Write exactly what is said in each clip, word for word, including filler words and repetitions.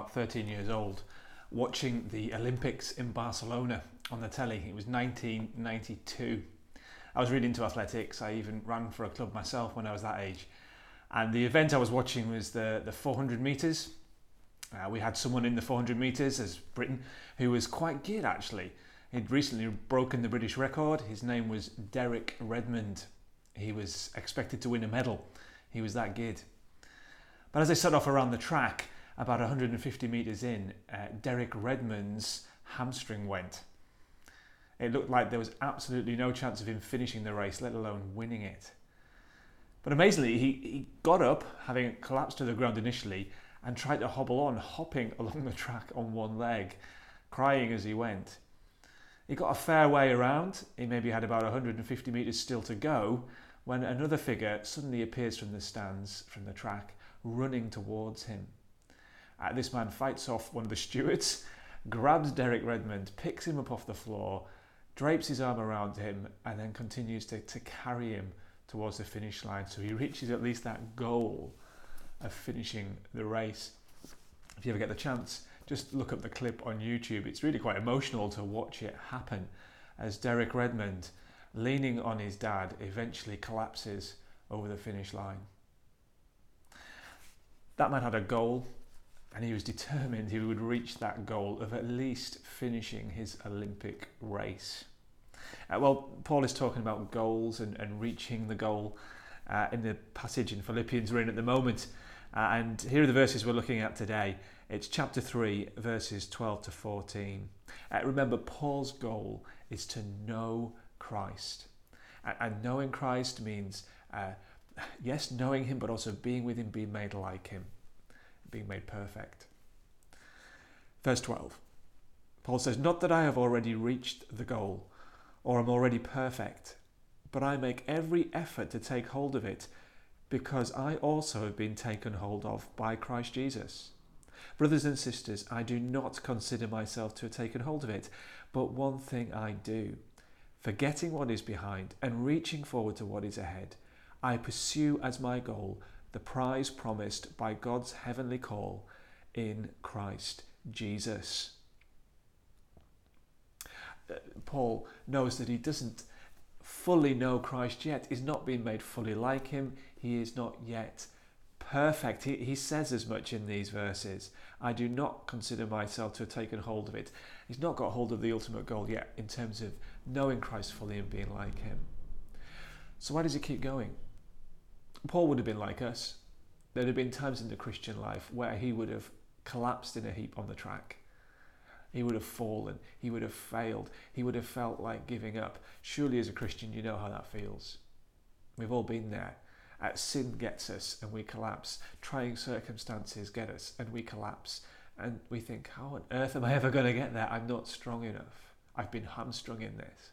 about thirteen years old, watching the Olympics in Barcelona on the telly. It was nineteen ninety-two. I was really into athletics. I even ran for a club myself when I was that age. And the event I was watching was the, the four hundred metres. Uh, we had someone in the four hundred metres as Britain who was quite good actually. He'd recently broken the British record. His name was Derek Redmond. He was expected to win a medal. He was that good. But as they set off around the track, about one hundred fifty metres in, uh, Derek Redmond's hamstring went. It looked like there was absolutely no chance of him finishing the race, let alone winning it. But amazingly, he, he got up, having collapsed to the ground initially, and tried to hobble on, hopping along the track on one leg, crying as he went. He got a fair way around. He maybe had about one hundred fifty metres still to go, when another figure suddenly appears from the stands, from the track, running towards him. Uh, this man fights off one of the stewards, grabs Derek Redmond, picks him up off the floor, drapes his arm around him, and then continues to, to carry him towards the finish line, so he reaches at least that goal of finishing the race. If you ever get the chance, just look up the clip on YouTube. It's really quite emotional to watch it happen as Derek Redmond, leaning on his dad, eventually collapses over the finish line. That man had a goal, and he was determined he would reach that goal of at least finishing his Olympic race. Uh, well, Paul is talking about goals and, and reaching the goal uh, in the passage in Philippians we're in at the moment. Uh, and here are the verses we're looking at today. It's chapter three, verses twelve to fourteen. Uh, remember, Paul's goal is to know Christ. And, and knowing Christ means, uh, yes, knowing him, but also being with him, being made like him, being made perfect. Verse twelve. Paul says, "Not that I have already reached the goal, or am already perfect, but I make every effort to take hold of it, because I also have been taken hold of by Christ Jesus. Brothers and sisters, I do not consider myself to have taken hold of it, but one thing I do, forgetting what is behind and reaching forward to what is ahead, I pursue as my goal the prize promised by God's heavenly call in Christ Jesus." Paul knows that he doesn't fully know Christ yet. He's not been made fully like him. He is not yet perfect. He, he says as much in these verses. I do not consider myself to have taken hold of it. He's not got hold of the ultimate goal yet in terms of knowing Christ fully and being like him. So why does he keep going? Paul would have been like us. There would have been times in the Christian life where he would have collapsed in a heap on the track. He would have fallen. He would have failed. He would have felt like giving up. Surely as a Christian, you know how that feels. We've all been there. Uh, sin gets us and we collapse. Trying circumstances get us and we collapse. And we think, how on earth am I ever going to get there? I'm not strong enough. I've been hamstrung in this.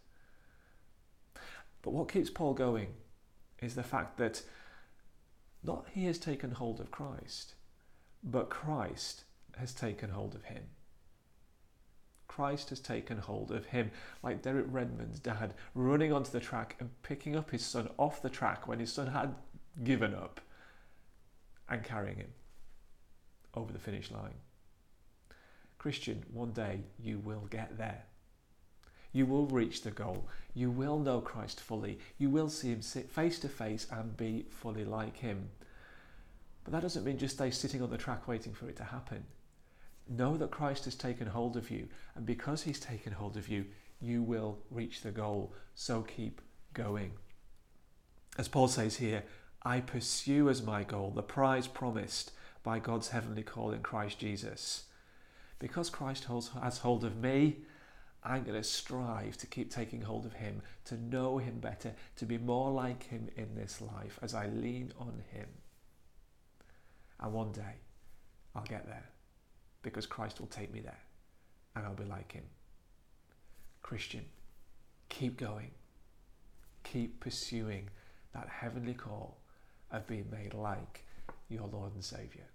But what keeps Paul going is the fact that not he has taken hold of Christ, but Christ has taken hold of him. Christ has taken hold of him, like Derek Redmond's dad running onto the track and picking up his son off the track when his son had given up and carrying him over the finish line. Christian, one day you will get there. You will reach the goal. You will know Christ fully. You will see him sit face to face and be fully like him. But that doesn't mean just stay sitting on the track waiting for it to happen. Know that Christ has taken hold of you, and because he's taken hold of you, you will reach the goal. So keep going. As Paul says here, I pursue as my goal the prize promised by God's heavenly call in Christ Jesus. Because Christ holds, has hold of me, I'm going to strive to keep taking hold of him, to know him better, to be more like him in this life as I lean on him. And one day, I'll get there, because Christ will take me there, and I'll be like him. Christian, keep going. Keep pursuing that heavenly call of being made like your Lord and Saviour.